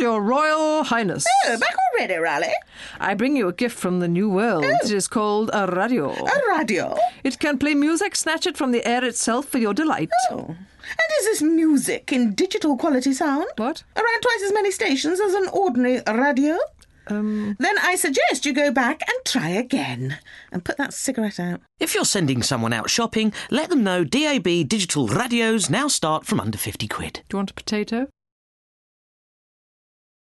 your Royal Highness. Oh, back already, Raleigh? I bring you a gift from the New World. Oh. It is called a radio. A radio? It can play music, snatch it from the air itself for your delight. Oh. And is this music in digital quality sound? What? Around twice as many stations as an ordinary radio? Then I suggest you go back and try again. And put that cigarette out. If you're sending someone out shopping, let them know DAB digital radios now start from under £50. Do you want a potato?